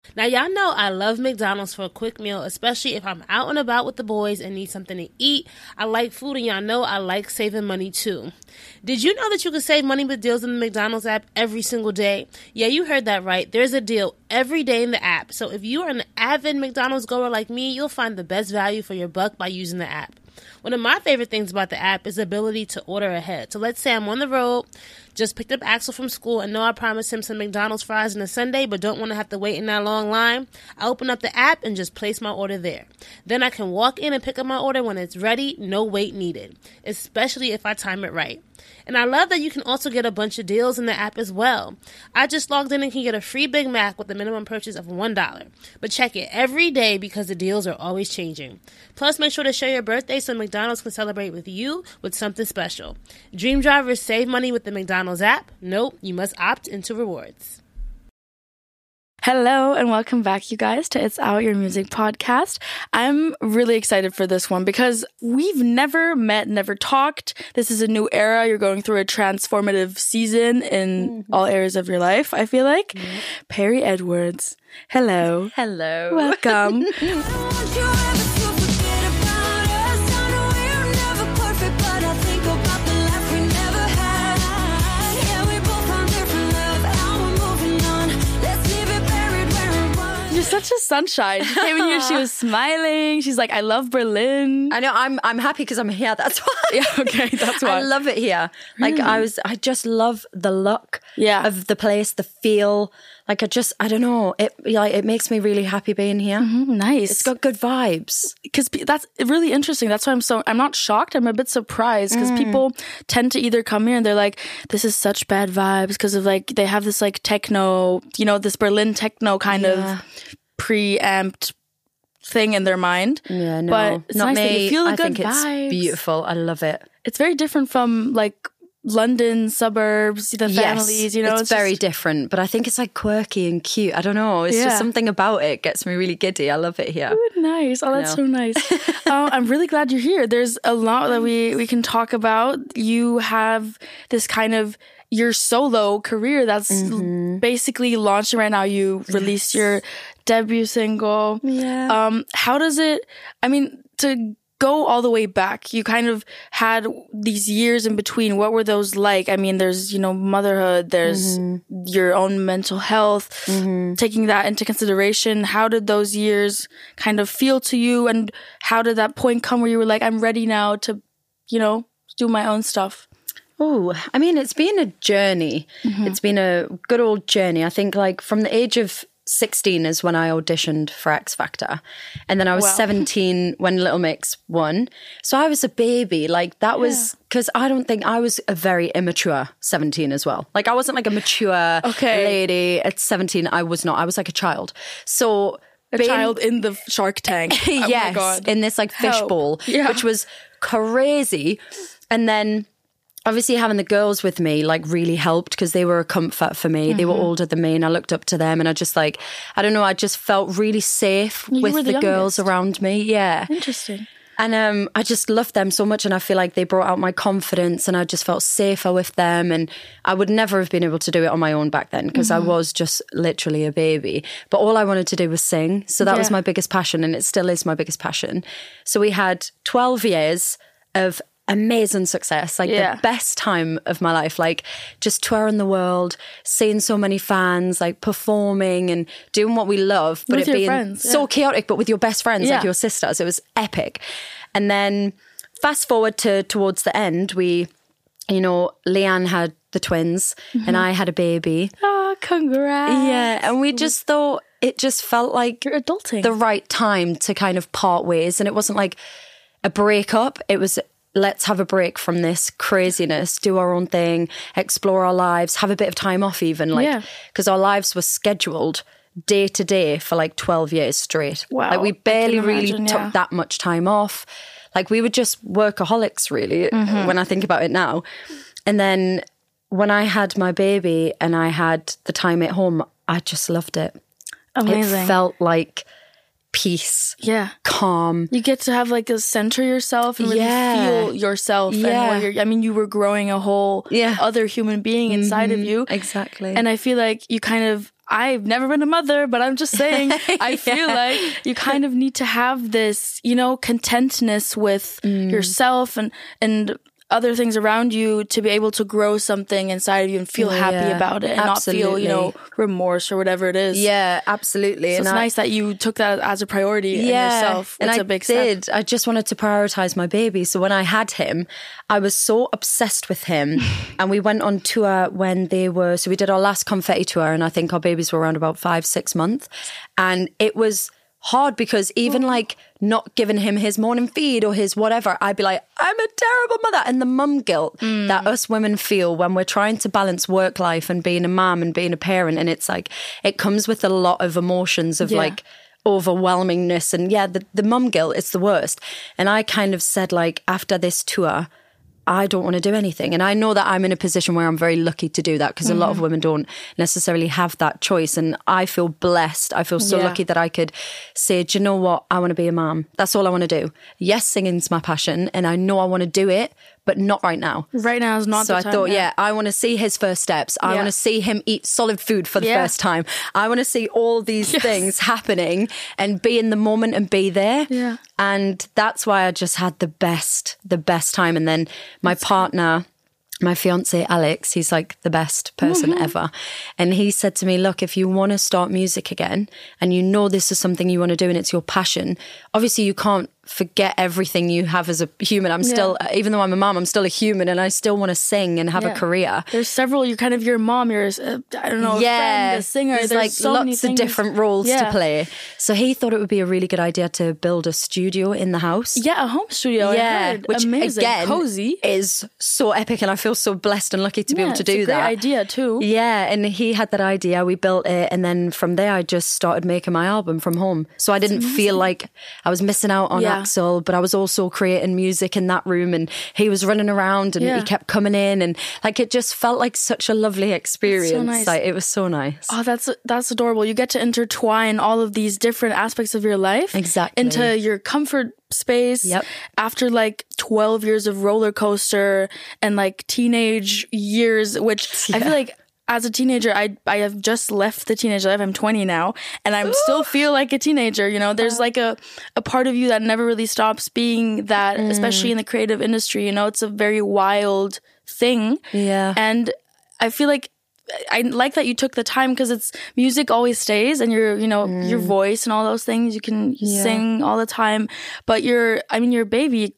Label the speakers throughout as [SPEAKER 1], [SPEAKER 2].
[SPEAKER 1] Now, y'all know I love McDonald's for a quick meal, especially if I'm out and about with the boys and need something to eat. I like food, and y'all know I like saving money too. Did you know that you can save money with deals in the McDonald's app every single day? Yeah, you heard that right. There's a deal every day in the app. So if you are an avid McDonald's goer like me, you'll find the best value for your buck by using the app. One of my favorite things about the app is the ability to order ahead. So let's say I'm on the road, just picked up Axel from school, and know I promised him some McDonald's fries on a Sunday, but don't want to have to wait in that long line. I open up the app and just place my order there. Then I can walk in and pick up my order when it's ready, no wait needed, especially if I time it right. And I love that you can also get a bunch of deals in the app as well. I just logged in and can get a free Big Mac with a minimum purchase of $1. But check it every day because the deals are always changing. Plus, make sure to share your birthday so McDonald's can celebrate with you with something special. Dream drivers save money with the McDonald's app. Nope, you must opt into rewards.
[SPEAKER 2] Hello and welcome back, you guys, to It's Out Your Music podcast. I'm really excited for this one because we've never met, never talked. This is a new era. You're going through a transformative season in all areas of your life, I feel like. Perrie Edwards, hello.
[SPEAKER 3] Hello.
[SPEAKER 2] Welcome. Such a sunshine. She came in here, she was smiling. She's like, I love Berlin.
[SPEAKER 3] I know, I'm happy because I'm here, that's why.
[SPEAKER 2] Yeah, okay, that's why.
[SPEAKER 3] I love it here. Like, I just love the look of the place, the feel. Like, I don't know, it makes me really happy being here.
[SPEAKER 2] Nice.
[SPEAKER 3] It's got good vibes.
[SPEAKER 2] Because that's really interesting. That's why I'm not shocked. I'm a bit surprised because people tend to either come here and they're like, this is such bad vibes because of like, they have this like techno, you know, this Berlin techno kind of preamped thing in their mind.
[SPEAKER 3] Yeah, no,
[SPEAKER 2] but it's
[SPEAKER 3] not
[SPEAKER 2] nice that
[SPEAKER 3] me.
[SPEAKER 2] you feel the
[SPEAKER 3] I
[SPEAKER 2] good
[SPEAKER 3] think
[SPEAKER 2] vibes.
[SPEAKER 3] It's beautiful. I love it.
[SPEAKER 2] It's very different from like London suburbs, the families, you know.
[SPEAKER 3] It's very different, but I think it's like quirky and cute. I don't know. It's just something about it gets me really giddy. I love it here.
[SPEAKER 2] Ooh, nice. Oh, that's so nice. I'm really glad you're here. There's a lot that we can talk about. You have this kind of your solo career that's basically launching right now. You released your debut single.
[SPEAKER 3] Yeah.
[SPEAKER 2] How does it, I mean, to go all the way back, you kind of had these years in between. What were those like? I mean, there's, you know, motherhood, there's your own mental health, taking that into consideration. How did those years kind of feel to you? And how did that point come where you were like, I'm ready now to, you know, do my own stuff?
[SPEAKER 3] Oh, I mean, it's been a journey. It's been a good old journey. I think like from the age of 16 is when I auditioned for X Factor. And then I was 17 when Little Mix won. So I was a baby. Like that was, because I don't think I was a very immature 17 as well. Like I wasn't like a mature lady at 17. I was not. I was like a child. So
[SPEAKER 2] a child in the Shark Tank.
[SPEAKER 3] Yes,
[SPEAKER 2] oh my God.
[SPEAKER 3] In this like fishbowl, which was crazy. And then obviously having the girls with me like really helped because they were a comfort for me. They were older than me and I looked up to them and I just like, I don't know, I just felt really safe with the girls around me. Yeah.
[SPEAKER 2] Interesting.
[SPEAKER 3] And I just loved them so much and I feel like they brought out my confidence and I just felt safer with them and I would never have been able to do it on my own back then because I was just literally a baby. But all I wanted to do was sing. So that was my biggest passion and it still is my biggest passion. So we had 12 years of amazing success, like the best time of my life, like just touring the world, seeing so many fans, like performing and doing what we love, but
[SPEAKER 2] with
[SPEAKER 3] it being
[SPEAKER 2] friends,
[SPEAKER 3] so chaotic, but with your best friends, like your sisters. It was epic. And then fast forward to towards the end, we, you know, Leanne had the twins and I had a baby.
[SPEAKER 2] Oh, congrats.
[SPEAKER 3] Yeah. And we just thought it just felt like
[SPEAKER 2] you're adulting,
[SPEAKER 3] the right time to kind of part ways. And it wasn't like a breakup. It was, let's have a break from this craziness, do our own thing, explore our lives, have a bit of time off even, like, because our lives were scheduled day to day for like 12 years straight.
[SPEAKER 2] Wow.
[SPEAKER 3] Like we barely really took that much time off. Like we were just workaholics really when I think about it now. And then when I had my baby and I had the time at home, I just loved it.
[SPEAKER 2] Amazing.
[SPEAKER 3] It felt like peace,
[SPEAKER 2] Yeah.
[SPEAKER 3] calm.
[SPEAKER 2] You get to have like a center yourself and really feel yourself. And what you're, I mean, you were growing a whole other human being inside of you.
[SPEAKER 3] Exactly.
[SPEAKER 2] And I feel like you kind of, I've never been a mother, but I'm just saying, I feel like you kind of need to have this, you know, contentness with yourself and other things around you to be able to grow something inside of you and feel happy about it and not feel, you know, remorse or whatever it is.
[SPEAKER 3] Yeah, absolutely.
[SPEAKER 2] So it's nice that you took that as a priority in yourself. It's a big step.
[SPEAKER 3] I just wanted to prioritize my baby. So when I had him, I was so obsessed with him. And we went on tour when so we did our last confetti tour, and I think our babies were around about 5-6 months. And it was hard because even like not giving him his morning feed or his whatever, I'd be like, I'm a terrible mother. And the mum guilt that us women feel when we're trying to balance work life and being a mum and being a parent. And it's like, it comes with a lot of emotions of like overwhelmingness. And the mum guilt, it's the worst. And I kind of said like, after this tour, I don't want to do anything. And I know that I'm in a position where I'm very lucky to do that because a lot of women don't necessarily have that choice. And I feel blessed. I feel so lucky that I could say, do you know what? I want to be a mom. That's all I want to do. Yes, singing's my passion and I know I want to do it, but not right now.
[SPEAKER 2] Right now is not the time.
[SPEAKER 3] So I thought, I want to see his first steps. I want to see him eat solid food for the first time. I want to see all these things happening and be in the moment and be there.
[SPEAKER 2] Yeah.
[SPEAKER 3] And that's why I just had the best time. And then my partner, my fiance, Alex, he's like the best person ever. And he said to me, look, if you want to start music again and you know this is something you want to do and it's your passion, obviously you can't forget everything you have as a human. I'm still, even though I'm a mom, I'm still a human and I still want to sing and have a career.
[SPEAKER 2] There's several, you're kind of your mom, you're, I don't know, a friend, a singer.
[SPEAKER 3] There's like so lots of different roles to play. So he thought it would be a really good idea to build a studio in the house.
[SPEAKER 2] Yeah, a home studio.
[SPEAKER 3] Yeah, which
[SPEAKER 2] amazing,
[SPEAKER 3] again,
[SPEAKER 2] cozy,
[SPEAKER 3] is so epic and I feel so blessed and lucky to be able to do
[SPEAKER 2] that.
[SPEAKER 3] Great
[SPEAKER 2] idea too.
[SPEAKER 3] Yeah, and he had that idea, we built it, and then from there I just started making my album from home. So I didn't feel like I was missing out on Axel, but I was also creating music in that room and he was running around and he kept coming in and like it just felt like such a lovely experience. So nice. Like, it was so nice.
[SPEAKER 2] Oh, that's adorable. You get to intertwine all of these different aspects of your life into your comfort space after like 12 years of roller coaster and like teenage years, which I feel like as a teenager, I have just left the teenage life. I'm 20 now, and I still feel like a teenager. You know, there's like a part of you that never really stops being that, especially in the creative industry. You know, it's a very wild thing.
[SPEAKER 3] Yeah.
[SPEAKER 2] And I feel like I like that you took the time because it's music always stays and your voice and all those things. You can sing all the time, but your baby,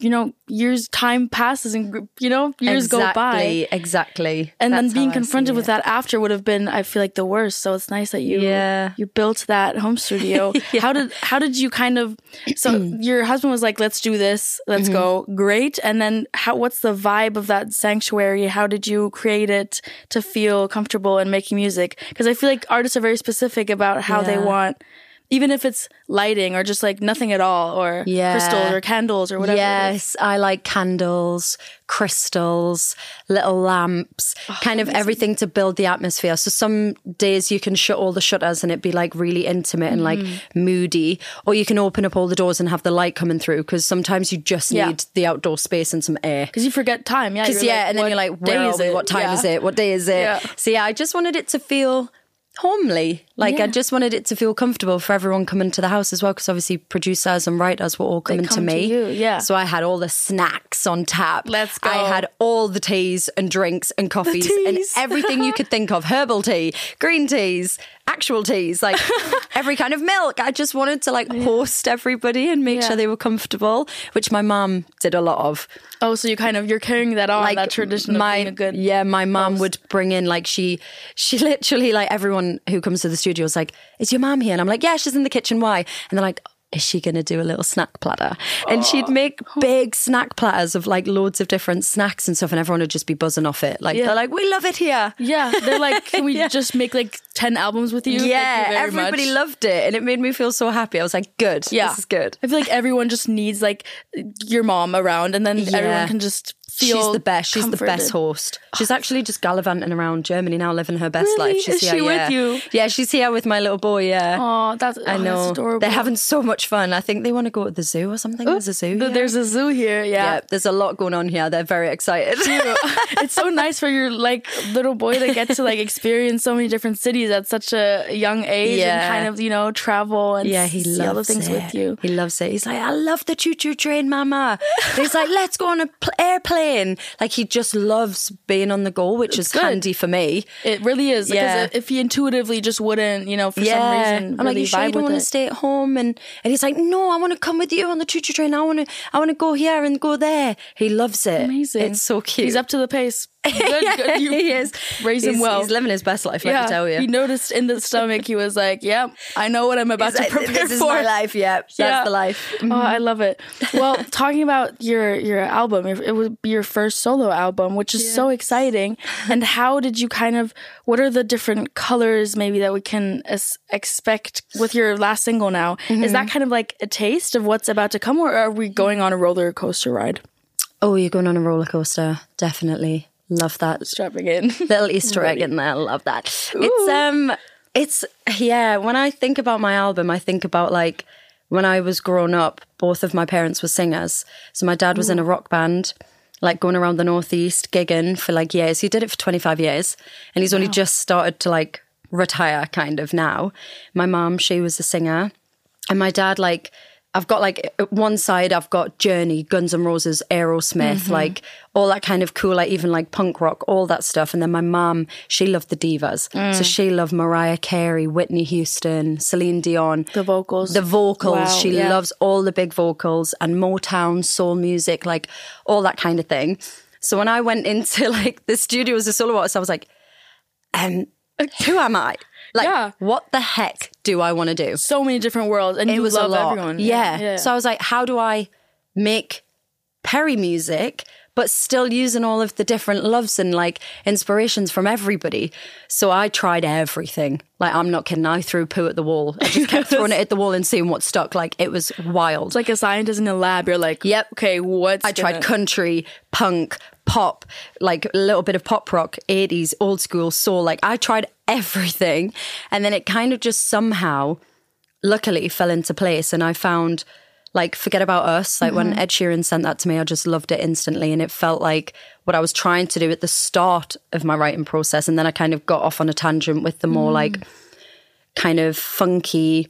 [SPEAKER 2] time passes and, years go by.
[SPEAKER 3] Exactly.
[SPEAKER 2] And then being confronted with that after would have been, I feel like, the worst. So it's nice that you built that home studio. How did you kind of, so your husband was like, let's do this, let's go. Great. And then what's the vibe of that sanctuary? How did you create it to feel comfortable in making music? Because I feel like artists are very specific about how they want, even if it's lighting or just like nothing at all, or crystals or candles or whatever.
[SPEAKER 3] Yes, I like candles, crystals, little lamps, kind of everything to build the atmosphere. So some days you can shut all the shutters and it'd be like really intimate and like moody, or you can open up all the doors and have the light coming through, because sometimes you just need the outdoor space and some air.
[SPEAKER 2] Because you forget time. Yeah,
[SPEAKER 3] and then you're like, where are we? What time is it? What day is it? Yeah. So I just wanted it to feel homely. I just wanted it to feel comfortable for everyone coming to the house as well, because obviously producers and writers were all coming to me. So I had all the snacks on tap.
[SPEAKER 2] Let's go.
[SPEAKER 3] I had all the teas and drinks and coffees and everything you could think of. Herbal tea, green teas, actual teas, like every kind of milk. I just wanted to host everybody and make sure they were comfortable, which my mom did a lot of.
[SPEAKER 2] Oh, so you're carrying that on, that tradition of being a good
[SPEAKER 3] my mom would bring in, she literally, everyone who comes to the studio is like, is your mom here? And I'm like, yeah, she's in the kitchen. Why? And they're like, is she going to do a little snack platter? And she'd make big snack platters of loads of different snacks and stuff, and everyone would just be buzzing off it. They're like, we love it here.
[SPEAKER 2] Yeah, they're like, can we just make 10 albums with you?
[SPEAKER 3] Yeah,
[SPEAKER 2] Thank you very
[SPEAKER 3] everybody
[SPEAKER 2] much.
[SPEAKER 3] Loved it, and it made me feel so happy. I was like, good, this is good.
[SPEAKER 2] I feel like everyone just needs your mom around, and then everyone can just feel
[SPEAKER 3] She's the best. She's
[SPEAKER 2] comforted.
[SPEAKER 3] the best host. She's actually just gallivanting around Germany now, living her best
[SPEAKER 2] Really?
[SPEAKER 3] life. She's
[SPEAKER 2] Is
[SPEAKER 3] here,
[SPEAKER 2] she with you?
[SPEAKER 3] Yeah, she's here with my little boy. Yeah.
[SPEAKER 2] Oh, that's
[SPEAKER 3] I know.
[SPEAKER 2] That's adorable.
[SPEAKER 3] They're having so much fun. I think they want to go to the zoo or something. There's a zoo. Here.
[SPEAKER 2] There's a zoo here.
[SPEAKER 3] Yeah, there's a lot going on here. They're very excited.
[SPEAKER 2] It's so nice for your like little boy to get to like experience so many different cities at such a young age and kind of, you know, travel and
[SPEAKER 3] he
[SPEAKER 2] see all the
[SPEAKER 3] loves
[SPEAKER 2] things
[SPEAKER 3] it.
[SPEAKER 2] with you.
[SPEAKER 3] He loves it. He's like, I love the choo-choo train, mama. He's like, let's go on an airplane. Like, he just loves being on the go, which is
[SPEAKER 2] good.
[SPEAKER 3] handy for me.
[SPEAKER 2] It really is.
[SPEAKER 3] Yeah.
[SPEAKER 2] Because if he intuitively just wouldn't, you know, for some reason,
[SPEAKER 3] I'm like,
[SPEAKER 2] really
[SPEAKER 3] you sure you
[SPEAKER 2] vibe
[SPEAKER 3] don't
[SPEAKER 2] with
[SPEAKER 3] want to
[SPEAKER 2] it.
[SPEAKER 3] stay at home? And he's like, no, I want to come with you on the choo-choo train. I want to go here and go there. He loves it.
[SPEAKER 2] Amazing.
[SPEAKER 3] It's so cute.
[SPEAKER 2] He's up to the pace. Good,
[SPEAKER 3] Yeah,
[SPEAKER 2] good. You
[SPEAKER 3] he is.
[SPEAKER 2] raised him well.
[SPEAKER 3] He's living his best life, let me tell you.
[SPEAKER 2] He noticed in the stomach, he was like, yep, I know what I'm about to prepare
[SPEAKER 3] This
[SPEAKER 2] for.
[SPEAKER 3] is my life, yeah. That's the life.
[SPEAKER 2] Oh, I love it. Well, talking about your album, it was your first solo album, which is so exciting. And how did you what are the different colors maybe that we can expect with your last single now? Is that kind of like a taste of what's about to come, or are we going on a roller coaster ride?
[SPEAKER 3] Oh, you're going on a roller coaster. Definitely. Love that.
[SPEAKER 2] Strapping in.
[SPEAKER 3] Little Easter egg in there. Love that. It's when I think about my album, I think about like when I was growing up, both of my parents were singers. So my dad was in a rock band, like going around the Northeast, gigging for like years. He did it for 25 years and he's only just started to like retire kind of now. My mom, she was a singer, and my dad, like, I've got like one side, I've got Journey, Guns N' Roses, Aerosmith, like all that kind of cool, like even like punk rock, all that stuff. And then my mom, she loved the divas. So she loved Mariah Carey, Whitney Houston, Celine Dion.
[SPEAKER 2] The vocals.
[SPEAKER 3] Wow, she
[SPEAKER 2] yeah.
[SPEAKER 3] loves all the big vocals and Motown, soul music, like all that kind of thing. So when I went into like the studio as a solo artist, I was like, who am I? Like, what the heck do I want to do?
[SPEAKER 2] So many different worlds, and you
[SPEAKER 3] was
[SPEAKER 2] love
[SPEAKER 3] a lot.
[SPEAKER 2] everyone.
[SPEAKER 3] Yeah. So I was like, how do I make Perry music, but still using all of the different loves and like inspirations from everybody? So I tried everything. Like, I'm not kidding. I threw poo at the wall. I just kept throwing it at the wall and seeing what stuck. Like, it was wild.
[SPEAKER 2] It's like a scientist in a lab. You're like,
[SPEAKER 3] Yep.
[SPEAKER 2] Okay,
[SPEAKER 3] I tried country, punk, pop, like a little bit of pop rock, 80s, old school, soul. Like, I tried everything. And then it kind of just somehow, luckily, fell into place. And I found, like, Forget About Us. Like, when Ed Sheeran sent that to me, I just loved it instantly. And it felt like what I was trying to do at the start of my writing process. And then I kind of got off on a tangent with the more, like, kind of funky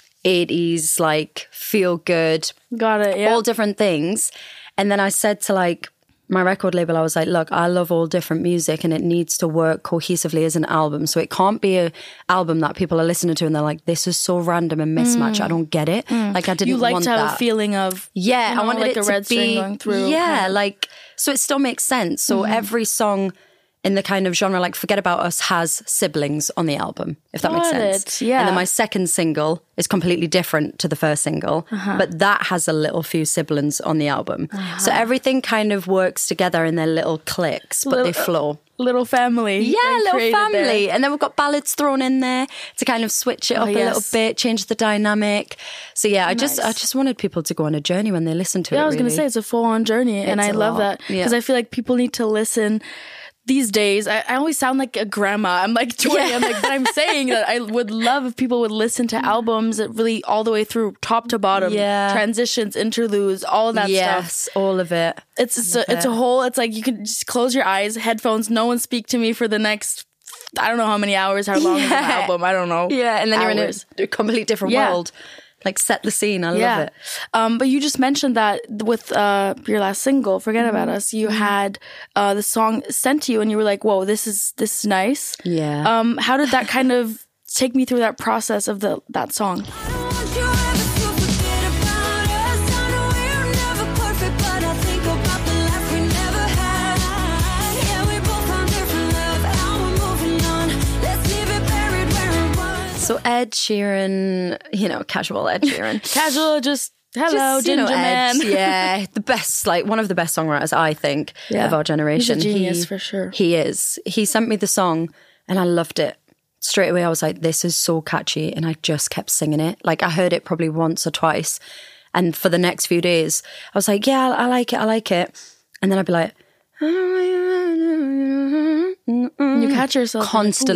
[SPEAKER 3] 80s, like, feel good.
[SPEAKER 2] Got it, yeah.
[SPEAKER 3] All different things. And then I said to, like, my record label, I was like, look, I love all different music and it needs to work cohesively as an album. So it can't be an album that people are listening to and they're like, this is so random and mismatch. I don't get it. Like, I didn't
[SPEAKER 2] You like
[SPEAKER 3] want
[SPEAKER 2] to have
[SPEAKER 3] that.
[SPEAKER 2] a feeling of,
[SPEAKER 3] Yeah,
[SPEAKER 2] you know,
[SPEAKER 3] I wanted
[SPEAKER 2] like
[SPEAKER 3] it
[SPEAKER 2] a
[SPEAKER 3] to
[SPEAKER 2] red string
[SPEAKER 3] be,
[SPEAKER 2] going through.
[SPEAKER 3] yeah, like, so it still makes sense. So every song in the kind of genre, like Forget About Us, has siblings on the album, if that makes
[SPEAKER 2] Got
[SPEAKER 3] sense.
[SPEAKER 2] it, yeah.
[SPEAKER 3] And then my second single is completely different to the first single, but that has a little few siblings on the album. So everything kind of works together in their little cliques, but they flow.
[SPEAKER 2] Little family.
[SPEAKER 3] Yeah,
[SPEAKER 2] that you
[SPEAKER 3] little
[SPEAKER 2] created
[SPEAKER 3] family.
[SPEAKER 2] there.
[SPEAKER 3] And then we've got ballads thrown in there to kind of switch it up a little
[SPEAKER 2] yes.
[SPEAKER 3] bit, change the dynamic. So yeah, I just wanted people to go on a journey when they listen to it.
[SPEAKER 2] Yeah, I was going to
[SPEAKER 3] really.
[SPEAKER 2] say it's a full-on journey, and
[SPEAKER 3] It's
[SPEAKER 2] I
[SPEAKER 3] a
[SPEAKER 2] love
[SPEAKER 3] lot.
[SPEAKER 2] that because
[SPEAKER 3] Yeah.
[SPEAKER 2] I feel like people need to listen. These days, I always sound like a grandma. I'm like 20.
[SPEAKER 3] Yeah.
[SPEAKER 2] I'm like, but I'm saying that I would love if people would listen to albums that really all the way through, top to bottom,
[SPEAKER 3] Yeah.
[SPEAKER 2] transitions, interludes, all of that stuff.
[SPEAKER 3] Yes, all of it.
[SPEAKER 2] It's a whole. It's like you can just close your eyes, headphones. No one speak to me for the next. I don't know how many hours. How long is an
[SPEAKER 3] Yeah.
[SPEAKER 2] album? I don't know.
[SPEAKER 3] Yeah, and then
[SPEAKER 2] Hours.
[SPEAKER 3] you're in a completely different
[SPEAKER 2] Yeah.
[SPEAKER 3] world. Like, set the scene. I love it.
[SPEAKER 2] But you just mentioned that with your last single, Forget About Us, you had the song sent to you and you were like, whoa, this is nice.
[SPEAKER 3] Yeah.
[SPEAKER 2] How did that kind of take me through that process of that song?
[SPEAKER 3] So Ed Sheeran, casual Ed Sheeran.
[SPEAKER 2] Casual, just hello,
[SPEAKER 3] Just,
[SPEAKER 2] Ginger Man.
[SPEAKER 3] Ed, yeah, the best, like one of the best songwriters, I think, of our generation.
[SPEAKER 2] He's a genius for sure.
[SPEAKER 3] He is. He sent me the song and I loved it. Straight away, I was like, this is so catchy. And I just kept singing it. Like, I heard it probably once or twice. And for the next few days, I was like, yeah, I like it. And then I'd be like,
[SPEAKER 2] You catch yourself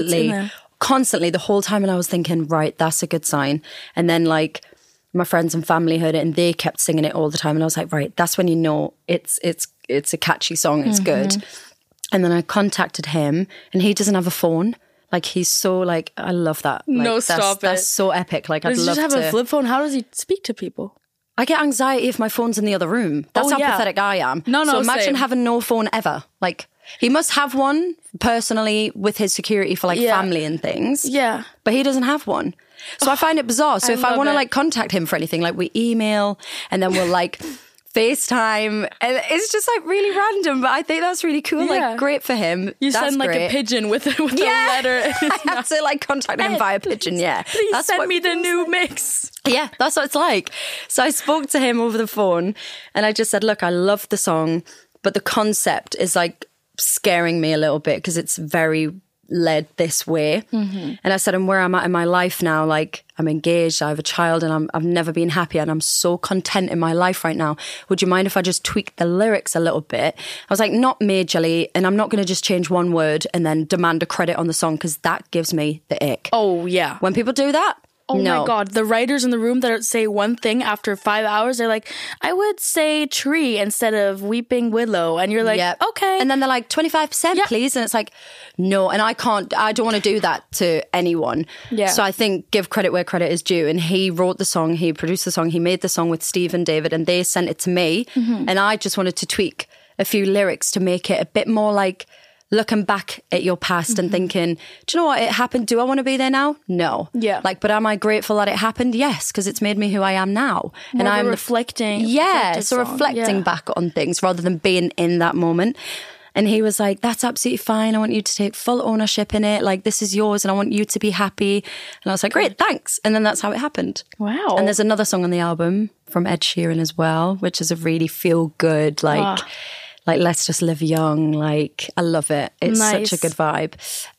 [SPEAKER 3] constantly the whole time, and I was thinking, right, that's a good sign. And then like my friends and family heard it and they kept singing it all the time, and I was like, right, that's when you know it's a catchy song, it's good. And then I contacted him, and he doesn't have a phone. Like, he's so like, I love that. Like, that's so epic. Like, I'd love to.
[SPEAKER 2] Does he just have a flip phone? How does he speak to people?
[SPEAKER 3] I get anxiety if my phone's in the other room. That's how pathetic I am.
[SPEAKER 2] No,
[SPEAKER 3] so imagine
[SPEAKER 2] same.
[SPEAKER 3] having no phone ever. Like, he must have one personally with his security for like family and things.
[SPEAKER 2] Yeah.
[SPEAKER 3] But he doesn't have one. So I find it bizarre. So if I want to like contact him for anything, like we email and then we'll like FaceTime. And it's just like really random, but I think that's really cool.
[SPEAKER 2] Yeah.
[SPEAKER 3] Like, great for him.
[SPEAKER 2] You
[SPEAKER 3] that's
[SPEAKER 2] send like
[SPEAKER 3] great.
[SPEAKER 2] a pigeon with a letter.
[SPEAKER 3] I have to like contact him via pigeon, yeah.
[SPEAKER 2] Please send me the new mix.
[SPEAKER 3] Yeah, that's what it's like. So I spoke to him over the phone and I just said, look, I love the song, but the concept is like scaring me a little bit because it's very led this way. And I said, and where I'm at in my life now, like I'm engaged, I have a child, and I've never been happier, and I'm so content in my life right now. Would you mind if I just tweak the lyrics a little bit? I was like, not majorly, and I'm not going to just change one word and then demand a credit on the song, because that gives me the ick.
[SPEAKER 2] Oh, yeah.
[SPEAKER 3] When people do that,
[SPEAKER 2] Oh
[SPEAKER 3] no.
[SPEAKER 2] my God. The writers in the room that say one thing after 5 hours, they're like, I would say tree instead of weeping willow. And you're like, okay.
[SPEAKER 3] And then they're like, 25%, please. And it's like, no. And I don't want to do that to anyone.
[SPEAKER 2] Yeah.
[SPEAKER 3] So I think give credit where credit is due. And he wrote the song, he produced the song, he made the song with Steve and David, and they sent it to me. And I just wanted to tweak a few lyrics to make it a bit more like looking back at your past and thinking, do you know what, it happened? Do I want to be there now? No.
[SPEAKER 2] Yeah.
[SPEAKER 3] Like, but am I grateful that it happened? Yes, because it's made me who I am now.
[SPEAKER 2] More
[SPEAKER 3] and
[SPEAKER 2] of a
[SPEAKER 3] I'm
[SPEAKER 2] reflecting.
[SPEAKER 3] so reflecting back on things rather than being in that moment. And he was like, that's absolutely fine. I want you to take full ownership in it. Like, this is yours and I want you to be happy. And I was like, great, thanks. And then that's how it happened.
[SPEAKER 2] Wow.
[SPEAKER 3] And there's another song on the album from Ed Sheeran as well, which is a really feel good, like let's just live young. Like, I love it. It's such a good vibe.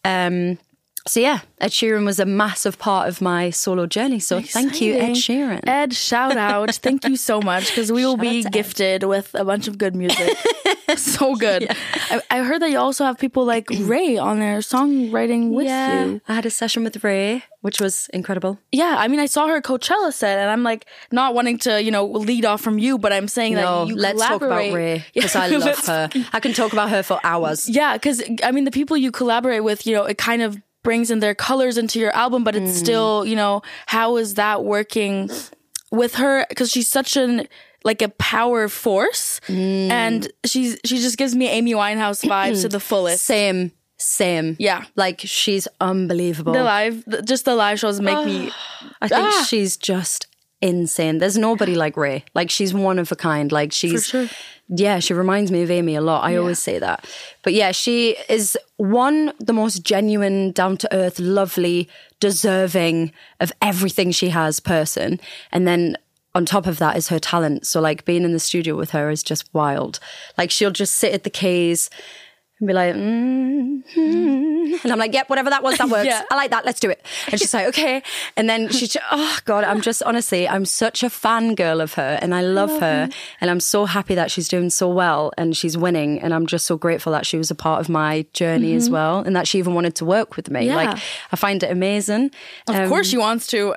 [SPEAKER 3] So yeah, Ed Sheeran was a massive part of my solo journey. So thank you, Ed Sheeran.
[SPEAKER 2] Ed, shout out. Thank you so much, because we will be gifted with a bunch of good music. So good. Yeah. I heard that you also have people like Ray on there songwriting with you.
[SPEAKER 3] I had a session with Ray, which was incredible.
[SPEAKER 2] Yeah, I mean, I saw her Coachella set, and I'm like, not wanting to, lead off from you, but I'm saying that you
[SPEAKER 3] let's talk about Ray, because I love her. I can talk about her for hours.
[SPEAKER 2] Yeah, because I mean, the people you collaborate with, it kind of brings in their colors into your album, but it's still, how is that working with her? Because she's such a power force, and she just gives me Amy Winehouse vibes to the fullest.
[SPEAKER 3] Same.
[SPEAKER 2] Yeah.
[SPEAKER 3] Like, she's unbelievable.
[SPEAKER 2] The live shows make me...
[SPEAKER 3] I think she's just insane. There's nobody like Ray. Like, she's one of a kind. Like, she's...
[SPEAKER 2] For sure.
[SPEAKER 3] Yeah, she reminds me of Amy a lot. I always say that. But yeah, she is the most genuine, down-to-earth, lovely, deserving of everything she has person. And then on top of that is her talent. So like, being in the studio with her is just wild. Like, she'll just sit at the keys and be like, and I'm like, yep, whatever that was, that works.
[SPEAKER 2] Yeah.
[SPEAKER 3] I like that, let's do it. And she's like, okay. And then she's just, oh God, I'm such a fangirl of her, and I love her. And I'm so happy that she's doing so well and she's winning. And I'm just so grateful that she was a part of my journey as well, and that she even wanted to work with me.
[SPEAKER 2] Yeah.
[SPEAKER 3] Like, I find it amazing.
[SPEAKER 2] Of course she wants to.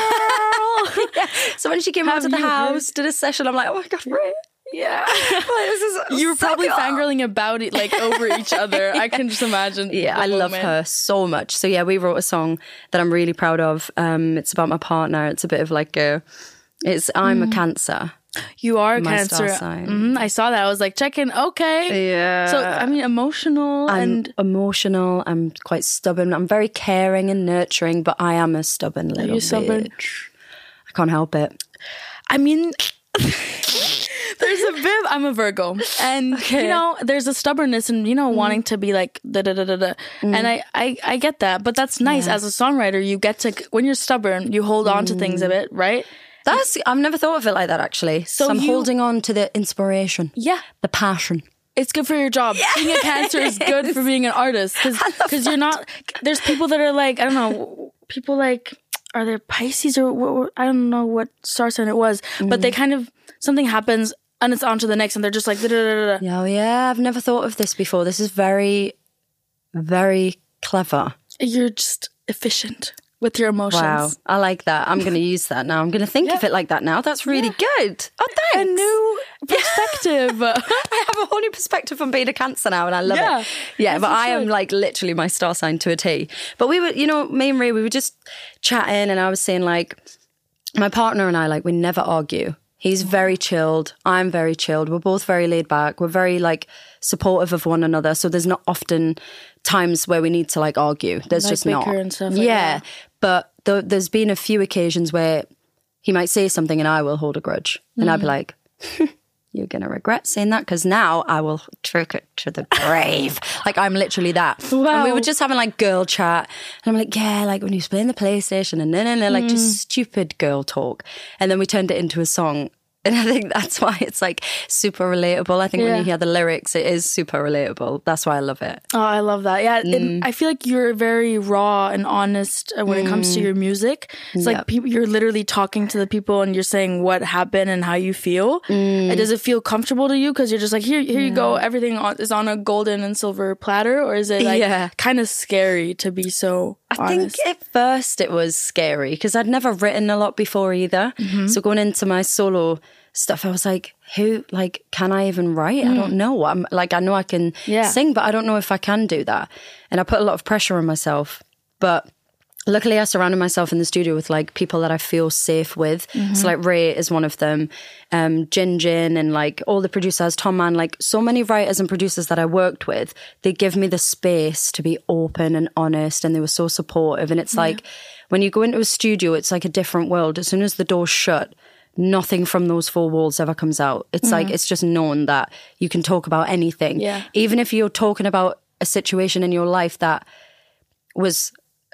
[SPEAKER 3] Yeah. So when she came over to the house, did a session, I'm like, oh my God, Ray. Yeah.
[SPEAKER 2] You were probably fangirling about it, like, over each other. I can just imagine.
[SPEAKER 3] Yeah, I love her so much. So yeah, we wrote a song that I'm really proud of. It's about my partner. It's a bit of like I'm a Cancer.
[SPEAKER 2] You are a
[SPEAKER 3] My
[SPEAKER 2] Cancer.
[SPEAKER 3] star sign.
[SPEAKER 2] I saw that. I was like, checking. Okay.
[SPEAKER 3] Yeah.
[SPEAKER 2] So, I mean, emotional.
[SPEAKER 3] I'm emotional. I'm quite stubborn. I'm very caring and nurturing, but I am a stubborn little bitch.
[SPEAKER 2] Stubborn?
[SPEAKER 3] I can't help it.
[SPEAKER 2] I mean... There's a bit. I'm a Virgo, and there's a stubbornness and wanting to be like da da da da da. And I get that, but that's nice as a songwriter. You get to, when you're stubborn, you hold on to things a bit, right?
[SPEAKER 3] I've never thought of it like that, actually. So I'm holding on to the inspiration, the passion.
[SPEAKER 2] It's good for your job. Yeah. Being a Cancer is good for being an artist, because you're not. There's people that are like, I don't know, people like, are they Pisces or I don't know what star sign it was, but they kind of, something happens and it's on to the next, and they're just like, da-da-da-da-da.
[SPEAKER 3] Oh, yeah, I've never thought of this before. This is very, very clever.
[SPEAKER 2] You're just efficient with your emotions.
[SPEAKER 3] Wow, I like that. I'm going to use that now. I'm going to think of it like that now. That's really good. Oh, thanks.
[SPEAKER 2] A new perspective.
[SPEAKER 3] I have a whole new perspective on being a Cancer now, and I love it. Yeah, but I am like literally my star sign to a T. But we were, you know, me and Ray, we were just chatting, and I was saying like, my partner and I, like, we never argue. He's very chilled. I'm very chilled. We're both very laid back. We're very like supportive of one another. So there's not often times where we need to like argue. There's
[SPEAKER 2] like
[SPEAKER 3] just not.
[SPEAKER 2] And stuff like that.
[SPEAKER 3] But there's been a few occasions where he might say something and I will hold a grudge. And I'd be like, you're going to regret saying that because now I will trick it to the grave. Like, I'm literally that.
[SPEAKER 2] Wow.
[SPEAKER 3] And we were just having like girl chat. And I'm like, yeah, like when he was playing the PlayStation and then like just stupid girl talk. And then we turned it into a song. And I think that's why it's like super relatable. I think when you hear the lyrics, it is super relatable. That's why I love it.
[SPEAKER 2] Oh, I love that. Yeah, and I feel like you're very raw and honest when it comes to your music. It's like people, you're literally talking to the people and you're saying what happened and how you feel. Does it feel comfortable to you? Because you're just like, here you go. Everything is on a golden and silver platter. Or is it like kind of scary to be so honest?
[SPEAKER 3] I think at first it was scary because I'd never written a lot before either. So going into my solo stuff, I was like, can I even write? I don't know. I'm like, I know I can sing, but I don't know if I can do that. And I put a lot of pressure on myself. But luckily I surrounded myself in the studio with like people that I feel safe with. So like Ray is one of them, Jin and like all the producers, Tom Mann, like so many writers and producers that I worked with, they give me the space to be open and honest, and they were so supportive. And it's like, when you go into a studio, it's like a different world. As soon as the door's shut, nothing from those four walls ever comes out. It's like, it's just known that you can talk about anything.
[SPEAKER 2] Yeah.
[SPEAKER 3] Even if you're talking about a situation in your life that was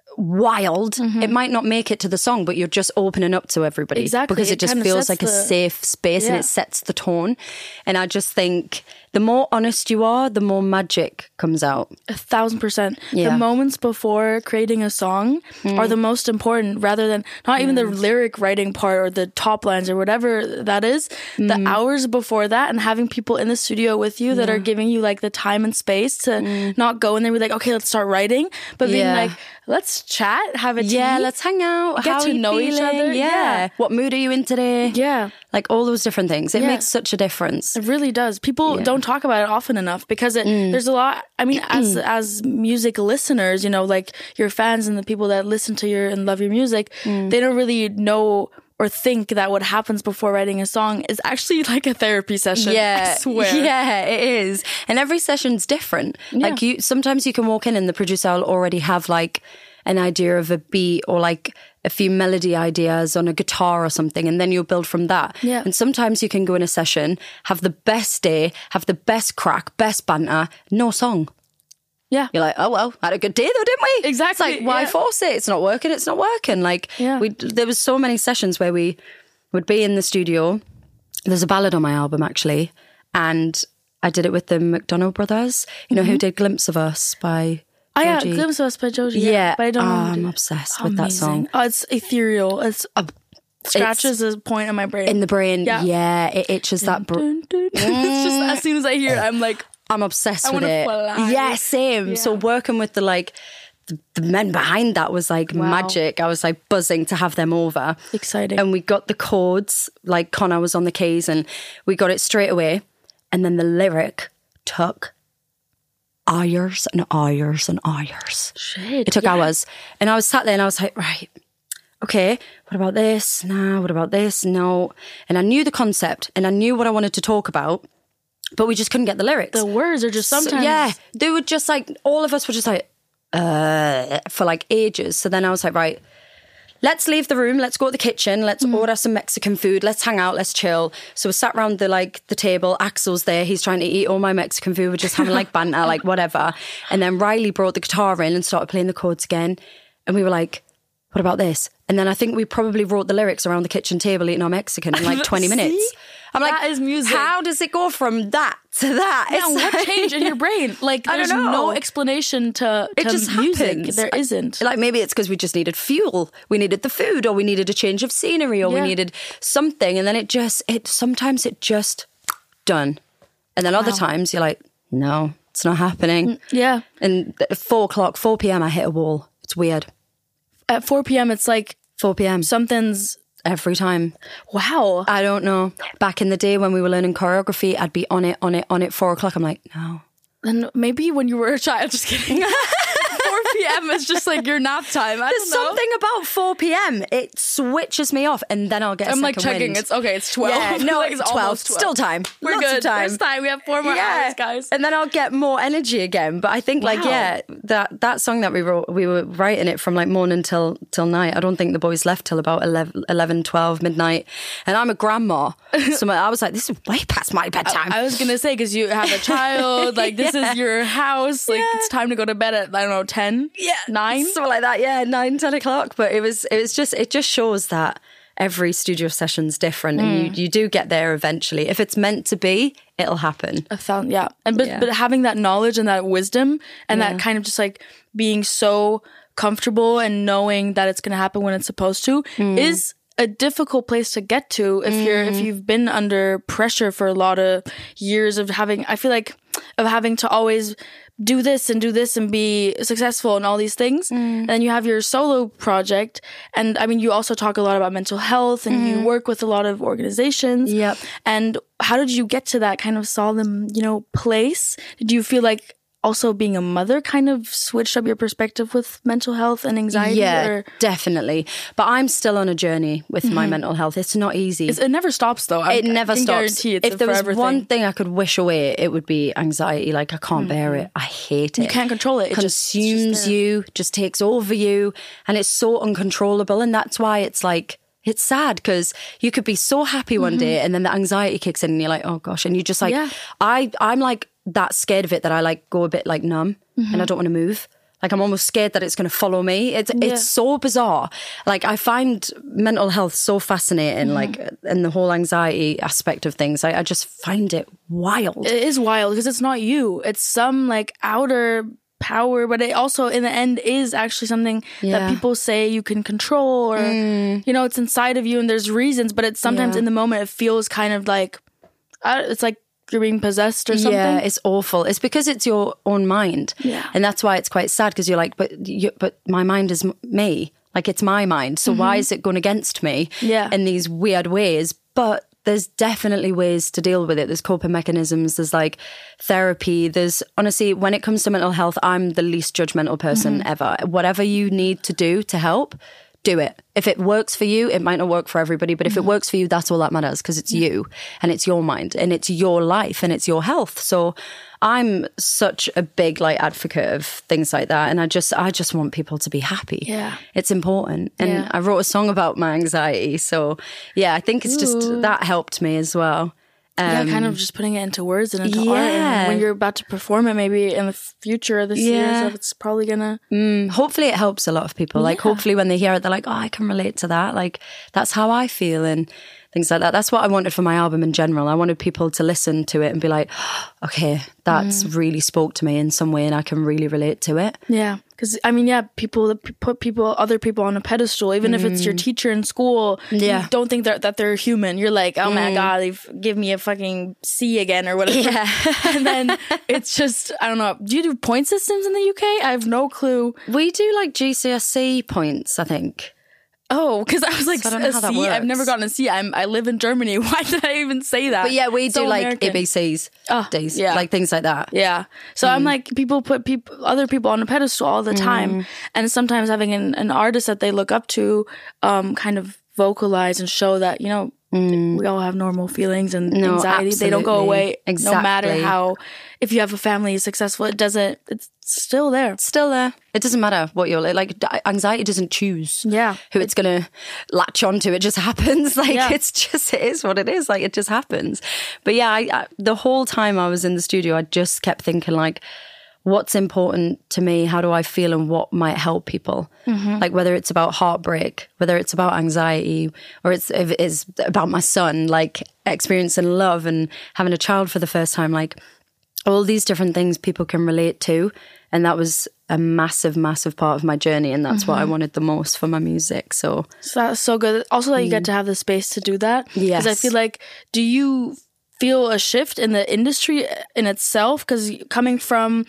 [SPEAKER 3] wild, it might not make it to the song, but you're just opening up to everybody.
[SPEAKER 2] Exactly.
[SPEAKER 3] Because it just feels like a safe space and it sets the tone. And I just think the more honest you are, the more magic comes out.
[SPEAKER 2] 1,000%.
[SPEAKER 3] Yeah.
[SPEAKER 2] The moments before creating a song are the most important, rather than not even the lyric writing part or the top lines or whatever that is. The hours before that, and having people in the studio with you that are giving you like the time and space to not go and then be like, okay, let's start writing, but being like, let's chat, have a tea.
[SPEAKER 3] Yeah, let's hang out.
[SPEAKER 2] Get
[SPEAKER 3] How
[SPEAKER 2] to
[SPEAKER 3] are you
[SPEAKER 2] know each
[SPEAKER 3] feeling?
[SPEAKER 2] other.
[SPEAKER 3] Yeah. What mood are you in today?
[SPEAKER 2] Yeah.
[SPEAKER 3] Like all those different things. It makes such a difference.
[SPEAKER 2] It really does. People don't talk about it often enough because there's a lot. I mean, as music listeners, you know, like your fans and the people that listen to your and love your music, they don't really know or think that what happens before writing a song is actually like a therapy session.
[SPEAKER 3] Yeah,
[SPEAKER 2] I swear.
[SPEAKER 3] Yeah, it is. And every session's different. Like sometimes you can walk in and the producer will already have like an idea of a beat or like a few melody ideas on a guitar or something, and then you'll build from that.
[SPEAKER 2] Yeah.
[SPEAKER 3] And sometimes you can go in a session, have the best day, have the best crack, best banter, no song.
[SPEAKER 2] Yeah.
[SPEAKER 3] You're like, oh, well, had a good day though, didn't we?
[SPEAKER 2] Exactly.
[SPEAKER 3] It's like, why force it? It's not working. It's not working. Like, there was so many sessions where we would be in the studio. There's a ballad on my album, actually. And I did it with the McDonough brothers, you know, who did Glimpse of Us by Joji.
[SPEAKER 2] Glimpse of Us by Joji.
[SPEAKER 3] Yeah.
[SPEAKER 2] But I don't know.
[SPEAKER 3] I'm obsessed with that song.
[SPEAKER 2] Oh, it's ethereal. It's scratches a point in my brain.
[SPEAKER 3] In the brain, it itches that.
[SPEAKER 2] It's just as soon as I hear it, I'm like,
[SPEAKER 3] I'm obsessed with
[SPEAKER 2] wanna
[SPEAKER 3] it.
[SPEAKER 2] fly.
[SPEAKER 3] Yeah, same.
[SPEAKER 2] Yeah.
[SPEAKER 3] So working with the men behind that was like magic. I was like buzzing to have them over.
[SPEAKER 2] Exciting.
[SPEAKER 3] And we got the chords, like Connor was on the keys, and we got it straight away. And then the lyric took hours and hours and hours.
[SPEAKER 2] Shit.
[SPEAKER 3] It took hours. And I was sat there and I was like, right, okay, what about this? No, what about this? No. And I knew the concept and I knew what I wanted to talk about, but we just couldn't get the lyrics.
[SPEAKER 2] The words are just sometimes...
[SPEAKER 3] They were just like, all of us were just like, for like ages. So then I was like, right, let's leave the room. Let's go to the kitchen. Let's order some Mexican food. Let's hang out. Let's chill. So we sat around the table. Axel's there. He's trying to eat all my Mexican food. We're just having like banter, like whatever. And then Riley brought the guitar in and started playing the chords again. And we were like, what about this? And then I think we probably wrote the lyrics around the kitchen table eating our Mexican in like 20 minutes. I'm like,
[SPEAKER 2] that is music.
[SPEAKER 3] How does it go from that to that?
[SPEAKER 2] Yeah, what changed in your brain? Like, there's no explanation to
[SPEAKER 3] just
[SPEAKER 2] music.
[SPEAKER 3] happens.
[SPEAKER 2] There isn't.
[SPEAKER 3] Like, maybe it's because we just needed fuel. We needed the food, or we needed a change of scenery, or we needed something. And then sometimes it just done. And then other times you're like, no, it's not happening.
[SPEAKER 2] Yeah.
[SPEAKER 3] And at 4 p.m. I hit a wall. It's weird.
[SPEAKER 2] At 4 p.m. it's like
[SPEAKER 3] 4 p.m.
[SPEAKER 2] something's...
[SPEAKER 3] Every time.
[SPEAKER 2] Wow.
[SPEAKER 3] I don't know. Back in the day when we were learning choreography, I'd be on it, 4 o'clock. I'm like, no.
[SPEAKER 2] And maybe when you were a child, just kidding. 4 p.m. is just like your nap time.
[SPEAKER 3] There's something about 4 p.m. It switches me off, and then I'll get.
[SPEAKER 2] I'm
[SPEAKER 3] a
[SPEAKER 2] like checking.
[SPEAKER 3] wind.
[SPEAKER 2] It's okay. It's 12.
[SPEAKER 3] Yeah, no,
[SPEAKER 2] like
[SPEAKER 3] it's 12. Still time.
[SPEAKER 2] We're
[SPEAKER 3] Lots
[SPEAKER 2] good.
[SPEAKER 3] Of time.
[SPEAKER 2] There's time. We have 4 more hours, guys.
[SPEAKER 3] And then I'll get more energy again. But I think that song that we wrote, we were writing it from like morning till night. I don't think the boys left till about 11, 12, midnight. And I'm a grandma, so I was like, this is way past my bedtime.
[SPEAKER 2] I was gonna say, because you have a child, like this is your house. Like it's time to go to bed at, I don't know, 10, 9,
[SPEAKER 3] something like that. Yeah, 9, 10 o'clock. But it just shows that every studio session's different, and you do get there eventually. If it's meant to be, it'll happen.
[SPEAKER 2] But having that knowledge and that wisdom and that kind of just like being so comfortable and knowing that it's gonna happen when it's supposed to is a difficult place to get to if you've been under pressure for a lot of years of having to always do this and be successful and all these things. Then you have your solo project, and I mean you also talk a lot about mental health, and you work with a lot of organizations.
[SPEAKER 3] Yep.
[SPEAKER 2] And how did you get to that kind of solemn, place? Did you feel like also being a mother kind of switched up your perspective with mental health and anxiety?
[SPEAKER 3] Yeah, definitely. But I'm still on a journey with my mental health. It's not easy.
[SPEAKER 2] It never stops, though.
[SPEAKER 3] It never stops.
[SPEAKER 2] Guarantee it's
[SPEAKER 3] if there was
[SPEAKER 2] forever
[SPEAKER 3] one
[SPEAKER 2] thing.
[SPEAKER 3] thing I could wish away, it would be anxiety. Like, I can't bear it. I hate it.
[SPEAKER 2] You can't control it. It
[SPEAKER 3] consumes you, just takes over you. And it's so uncontrollable. And that's why it's like, it's sad, because you could be so happy one day and then the anxiety kicks in and you're like, oh gosh. And you just like, I'm like that scared of it that I like go a bit like numb and I don't want to move. Like, I'm almost scared that it's going to follow me. It's so bizarre. Like, I find mental health so fascinating, like, and the whole anxiety aspect of things. I just find it wild.
[SPEAKER 2] It is wild because it's not you. It's some like outer power, but it also in the end is actually something that people say you can control, or it's inside of you and there's reasons, but it's sometimes in the moment it feels kind of like it's like you're being possessed or something.
[SPEAKER 3] Yeah, it's awful. It's because it's your own mind.
[SPEAKER 2] Yeah.
[SPEAKER 3] And that's why it's quite sad, because you're like, but my mind is me. Like, it's my mind. So why is it going against me in these weird ways? But there's definitely ways to deal with it. There's coping mechanisms. There's like therapy. There's, honestly, when it comes to mental health, I'm the least judgmental person ever. Whatever you need to do to help, do it. If it works for you, it might not work for everybody, but if it works for you, that's all that matters, because it's you and it's your mind and it's your life and it's your health. So I'm such a big like advocate of things like that, and I just want people to be happy.
[SPEAKER 2] Yeah,
[SPEAKER 3] it's important. And I wrote a song about my anxiety, so yeah, I think it's just that helped me as well.
[SPEAKER 2] Kind of just putting it into words and into art, and when you're about to perform it maybe in the future of this year, so it's probably gonna
[SPEAKER 3] hopefully it helps a lot of people. Like, hopefully when they hear it, they're like, oh, I can relate to that, like that's how I feel, and things like that. That's what I wanted for my album in general. I wanted people to listen to it and be like, oh, okay, that's really spoke to me in some way and I can really relate to it.
[SPEAKER 2] Yeah. Because, I mean, people put other people on a pedestal, even if it's your teacher in school. You don't think that they're human. You're like, oh my God, they've give me a fucking C again or whatever. Yeah. And then it's just, I don't know. Do you do point systems in the UK? I have no clue.
[SPEAKER 3] We do like GCSE points, I think.
[SPEAKER 2] Oh, because I was like,
[SPEAKER 3] so I don't know how that works.
[SPEAKER 2] I've never gotten a C. I live in Germany. Why did I even say that?
[SPEAKER 3] But yeah, we do like
[SPEAKER 2] American.
[SPEAKER 3] ABCs days, like things like that.
[SPEAKER 2] Yeah. So I'm like, people put other people on a pedestal all the time, and sometimes having an artist that they look up to, kind of vocalize and show that we all have normal feelings and anxiety.
[SPEAKER 3] Absolutely.
[SPEAKER 2] They don't go away.
[SPEAKER 3] Exactly.
[SPEAKER 2] No matter how, if you have a family successful, it's still there.
[SPEAKER 3] It's still there. It doesn't matter what you're like. Anxiety doesn't choose who it's going to latch onto. It just happens. Like, it is what it is. Like, it just happens. But yeah, I the whole time I was in the studio, I just kept thinking like, what's important to me? How do I feel, and what might help people? Like, whether it's about heartbreak, whether it's about anxiety, or if it's about my son, like experiencing love and having a child for the first time, like all these different things people can relate to. And that was a massive, massive part of my journey. And that's what I wanted the most for my music. So
[SPEAKER 2] that's so good. Also that you get to have the space to do that.
[SPEAKER 3] Yes.
[SPEAKER 2] Because I feel like, do you feel a shift in the industry in itself? Because coming from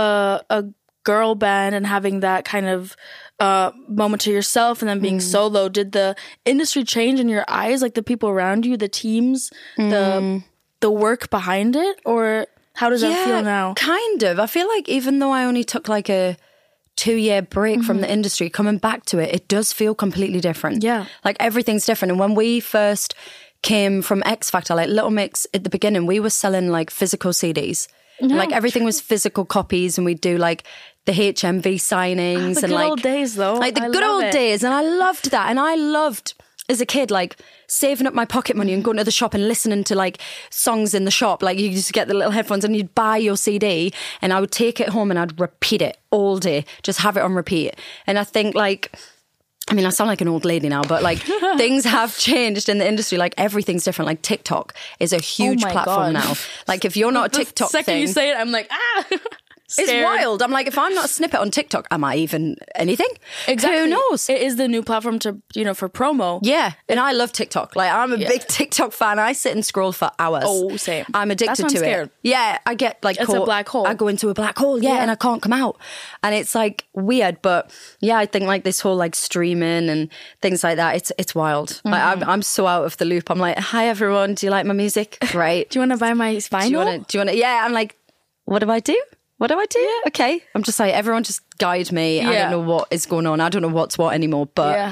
[SPEAKER 2] a girl band and having that kind of moment to yourself and then being solo, did the industry change in your eyes? Like the people around you, the teams, the work behind it? Or how does that feel now?
[SPEAKER 3] Kind of. I feel like even though I only took like a 2-year break from the industry, coming back to it, it does feel completely different.
[SPEAKER 2] Yeah.
[SPEAKER 3] Like everything's different. And when we first came from X Factor, like Little Mix at the beginning, we were selling like physical CDs. Like everything was physical copies, and we'd do like the HMV signings
[SPEAKER 2] The
[SPEAKER 3] and
[SPEAKER 2] good
[SPEAKER 3] like
[SPEAKER 2] old days, though.
[SPEAKER 3] like the
[SPEAKER 2] I
[SPEAKER 3] good
[SPEAKER 2] love
[SPEAKER 3] old
[SPEAKER 2] it.
[SPEAKER 3] days. And I loved that. And I loved as a kid, like saving up my pocket money and going to the shop and listening to like songs in the shop. Like you just get the little headphones and you'd buy your CD, and I would take it home and I'd repeat it all day, just have it on repeat. And I think like, I mean, I sound like an old lady now, but like things have changed in the industry. Like everything's different. Like TikTok is a huge
[SPEAKER 2] my
[SPEAKER 3] platform
[SPEAKER 2] God.
[SPEAKER 3] now. Like if you're not a TikTok
[SPEAKER 2] The second
[SPEAKER 3] thing,
[SPEAKER 2] you say it, I'm like,
[SPEAKER 3] it's
[SPEAKER 2] scared.
[SPEAKER 3] wild. I'm like, if I'm not a snippet on TikTok, am I even anything?
[SPEAKER 2] Exactly.
[SPEAKER 3] Who knows?
[SPEAKER 2] It is the new platform to, for promo.
[SPEAKER 3] Yeah, and I love TikTok. Like I'm a big TikTok fan. I sit and scroll for hours.
[SPEAKER 2] Oh, same.
[SPEAKER 3] I'm addicted
[SPEAKER 2] That's why I'm
[SPEAKER 3] to
[SPEAKER 2] scared.
[SPEAKER 3] it. Yeah, I get like
[SPEAKER 2] It's a black hole.
[SPEAKER 3] I go into a black hole. Yeah, and I can't come out, and it's like weird. But yeah, I think like this whole like streaming and things like that. It's wild. Like, I'm so out of the loop. I'm like, hi everyone, do you like my music? Great.
[SPEAKER 2] Do you want to buy my vinyl?
[SPEAKER 3] Do you want to? Yeah, I'm like, what do I do? What do I do? Yeah. Okay. I'm just like, everyone just guide me. I don't know what is going on. I don't know what's what anymore. But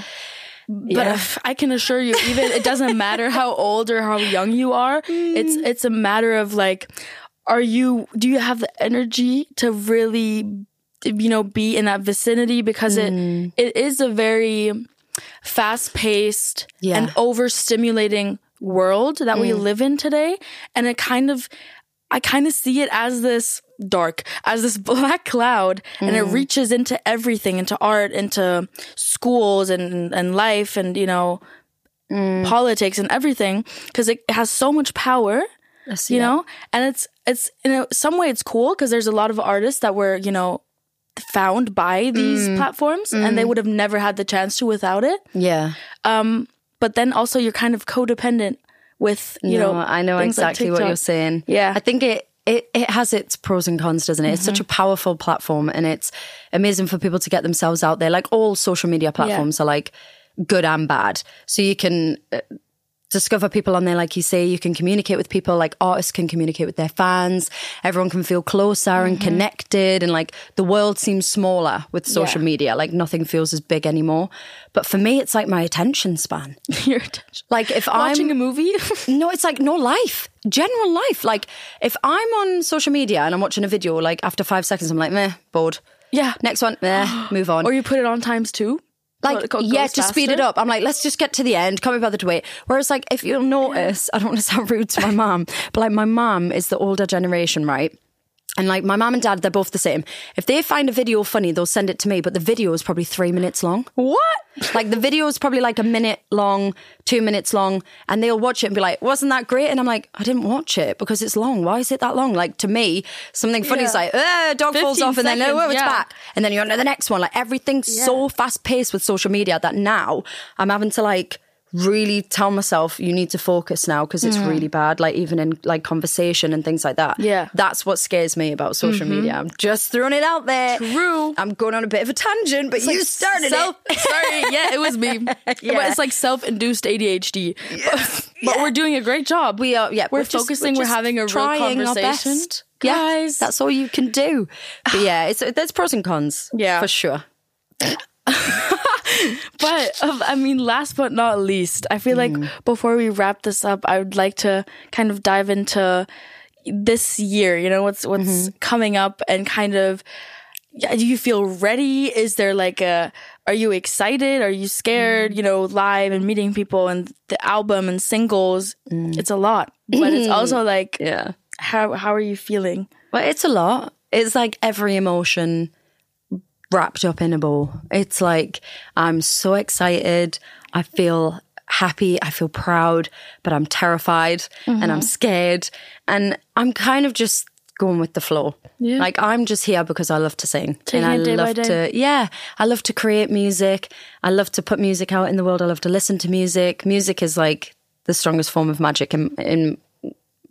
[SPEAKER 2] But I can assure you, even it doesn't matter how old or how young you are. It's a matter of like, do you have the energy to really, be in that vicinity? Because it is a very fast paced and overstimulating world that we live in today. And I kind of see it as this black cloud, and it reaches into everything, into art, into schools and life and, politics and everything, because it has so much power, and it's in some way it's cool because there's a lot of artists that were, found by these platforms and they would have never had the chance to without it.
[SPEAKER 3] Yeah.
[SPEAKER 2] But then also you're kind of codependent with,
[SPEAKER 3] I know exactly what you're saying.
[SPEAKER 2] Yeah.
[SPEAKER 3] I think it has its pros and cons, doesn't it? It's such a powerful platform, and it's amazing for people to get themselves out there. Like all social media platforms are like good and bad. So you can discover people on there, like you say, you can communicate with people, like artists can communicate with their fans, everyone can feel closer and connected, and like the world seems smaller with social media, like nothing feels as big anymore. But for me, it's like my attention span.
[SPEAKER 2] Your attention.
[SPEAKER 3] Like if
[SPEAKER 2] Watching a movie?
[SPEAKER 3] No, it's like no life, general life. Like if I'm on social media and I'm watching a video, like after 5 seconds, I'm like, meh, bored.
[SPEAKER 2] Yeah.
[SPEAKER 3] Next one, meh, move on.
[SPEAKER 2] Or you put it on times 2?
[SPEAKER 3] Like, to speed it up. I'm like, let's just get to the end. Can't be bothered to wait. Whereas, like, if you'll notice, I don't want to sound rude to my mum, but like my mum is the older generation, right? And like my mum and dad, they're both the same. If they find a video funny, they'll send it to me, but the video is probably 3 minutes long.
[SPEAKER 2] What?
[SPEAKER 3] Like the video is probably like 1 minute long, 2 minutes long, and they'll watch it and be like, wasn't that great? And I'm like, I didn't watch it because it's long. Why is it that long? Like to me, something funny is like, dog falls off and then, it's back. And then you're on to the next one. Like everything's so fast paced with social media that now I'm having to like really tell myself you need to focus now because it's really bad, like even in like conversation and things like that.
[SPEAKER 2] Yeah,
[SPEAKER 3] that's what scares me about social media. I'm just throwing it out there.
[SPEAKER 2] True.
[SPEAKER 3] I'm going on a bit of a tangent, but you started it.
[SPEAKER 2] Sorry, yeah, it was me. But it's like self-induced ADHD. But we're doing a great job.
[SPEAKER 3] We are. Yeah,
[SPEAKER 2] we're focusing. We're having a real conversation,
[SPEAKER 3] guys. That's all you can do. But yeah, there's pros and cons.
[SPEAKER 2] Yeah,
[SPEAKER 3] for sure.
[SPEAKER 2] But I mean, last but not least, I feel like before we wrap this up, I would like to kind of dive into this year. What's coming up, and kind of, do you feel ready? Is there like are you excited? Are you scared? Live and meeting people and the album and singles. It's a lot, but it's also like, how are you feeling?
[SPEAKER 3] Well, it's a lot. It's like every emotion wrapped up in a bow. It's like I'm so excited. I feel happy. I feel proud, but I'm terrified and I'm scared. And I'm kind of just going with the flow. Yeah. Like I'm just here because I love to sing.
[SPEAKER 2] Taking it day by day.
[SPEAKER 3] I love to create music. I love to put music out in the world. I love to listen to music. Music is like the strongest form of magic in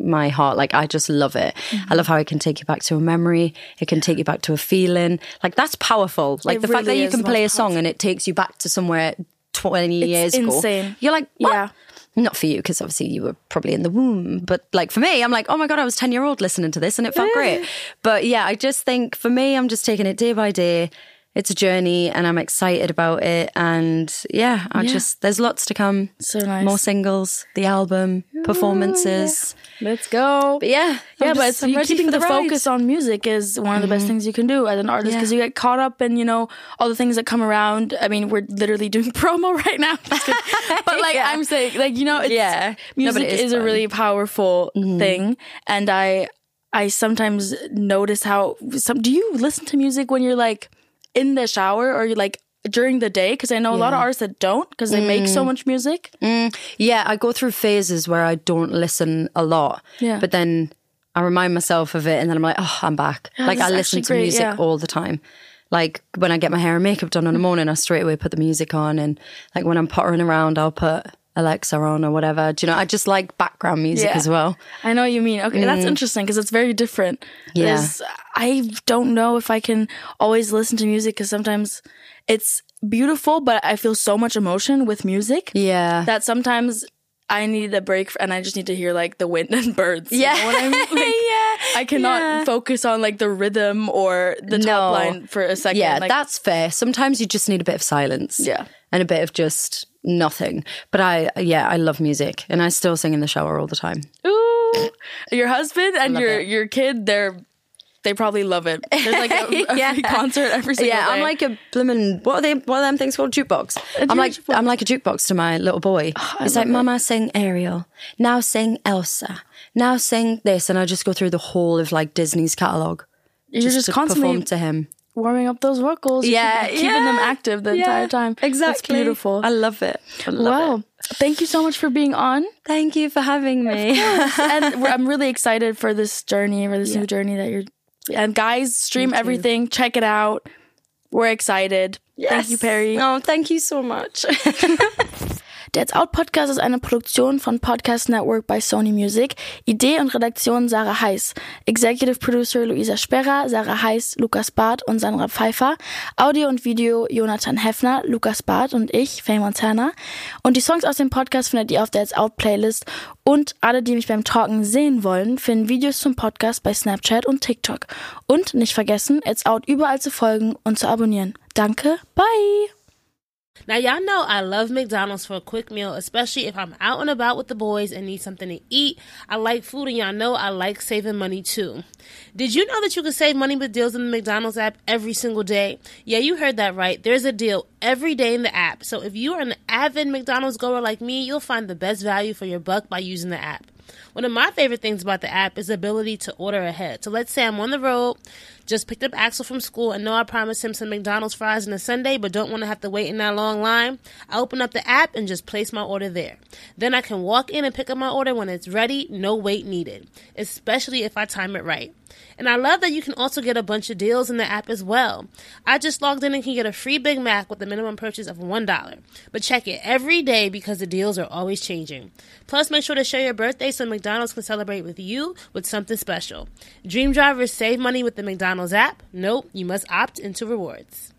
[SPEAKER 3] my heart. Like, I just love it. I love how it can take you back to a memory. It can take you back to a feeling. Like, that's powerful. Like, the fact that you can play a song and it takes you back to somewhere 20 years ago.
[SPEAKER 2] It's insane.
[SPEAKER 3] You're like, what?
[SPEAKER 2] Yeah.
[SPEAKER 3] Not for you, because obviously you were probably in the womb. But like for me, I'm like, oh my God, I was 10-year-old listening to this and it felt great. But yeah, I just think for me, I'm just taking it day by day. It's a journey and I'm excited about it. And yeah, there's lots to come.
[SPEAKER 2] So nice.
[SPEAKER 3] More singles, the album, performances.
[SPEAKER 2] Yeah. Let's go.
[SPEAKER 3] But yeah.
[SPEAKER 2] But keeping the focus on music is one of the best things you can do as an artist, because you get caught up in, you know, all the things that come around. I mean, we're literally doing promo right now. But like I'm saying, like, you know, music is a really powerful thing. And I sometimes notice how do you listen to music when you're like in the shower or you're like during the day? Because I know a lot of artists that don't, because they make so much music. Yeah,
[SPEAKER 3] I go through phases where I don't listen a lot. Yeah. But then I remind myself of it and then I'm like, oh, I'm back. Yeah, like I listen to music all the time. Like when I get my hair and makeup done in the morning, I straight away put the music on. And like when I'm pottering around, I'll put Alexa on or whatever. Do you know, I just like background music as well.
[SPEAKER 2] I know what you mean. Okay, that's interesting because it's very different.
[SPEAKER 3] Yeah.
[SPEAKER 2] I don't know if I can always listen to music because sometimes it's beautiful, but I feel so much emotion with music.
[SPEAKER 3] Yeah.
[SPEAKER 2] That sometimes I need a break and I just need to hear like the wind and birds.
[SPEAKER 3] Yeah.
[SPEAKER 2] You know what I mean? Like, I cannot focus on like the rhythm or the top line for a second.
[SPEAKER 3] Yeah,
[SPEAKER 2] like,
[SPEAKER 3] that's fair. Sometimes you just need a bit of silence.
[SPEAKER 2] Yeah.
[SPEAKER 3] And a bit of just nothing. But I love music and I still sing in the shower all the time.
[SPEAKER 2] Ooh. Your husband and your kid, they probably love it. There's like a free concert every single day.
[SPEAKER 3] I'm like a blimmin', what are them things called? Jukebox. I'm like a jukebox to my little boy. It's like, Mama, sing Ariel. Now sing Elsa. Now sing this. And I just go through the whole of like Disney's catalogue.
[SPEAKER 2] You're just constantly
[SPEAKER 3] perform to him.
[SPEAKER 2] Warming up those vocals. Keeping them active the entire time.
[SPEAKER 3] Exactly.
[SPEAKER 2] That's beautiful.
[SPEAKER 3] I love it. Wow.
[SPEAKER 2] Thank you so much for being on.
[SPEAKER 3] Thank you for having me.
[SPEAKER 2] And I'm really excited for this journey, for this new journey that you're. And guys, stream everything. Check it out. We're excited. Yes. Thank you, Perry.
[SPEAKER 3] Oh, thank you so much.
[SPEAKER 2] Der It's Out Podcast ist eine Produktion von Podcast Network bei Sony Music. Idee und Redaktion Sarah Heiß. Executive Producer Luisa Sperrer, Sarah Heiß, Lukas Barth und Sandra Pfeiffer. Audio und Video Jonathan Heffner, Lukas Barth und ich, Faye Montana. Und die Songs aus dem Podcast findet ihr auf der It's Out Playlist. Und alle, die mich beim Talken sehen wollen, finden Videos zum Podcast bei Snapchat und TikTok. Und nicht vergessen, It's Out überall zu folgen und zu abonnieren. Danke, bye!
[SPEAKER 1] Now, y'all know I love McDonald's for a quick meal, especially if I'm out and about with the boys and need something to eat. I like food, and y'all know I like saving money, too. Did you know that you can save money with deals in the McDonald's app every single day? Yeah, you heard that right. There's a deal every day in the app. So if you are an avid McDonald's goer like me, you'll find the best value for your buck by using the app. One of my favorite things about the app is the ability to order ahead. So let's say I'm on the road, just picked up Axel from school, and know I promised him some McDonald's fries and a sundae, but don't want to have to wait in that long line. I open up the app and just place my order there. Then I can walk in and pick up my order when it's ready, no wait needed, especially if I time it right. And I love that you can also get a bunch of deals in the app as well. I just logged in and can get a free Big Mac with a minimum purchase of $1. But check it every day because the deals are always changing. Plus, make sure to share your birthday so McDonald's can celebrate with you with something special. Dream drivers save money with the McDonald's app? Nope, you must opt into rewards.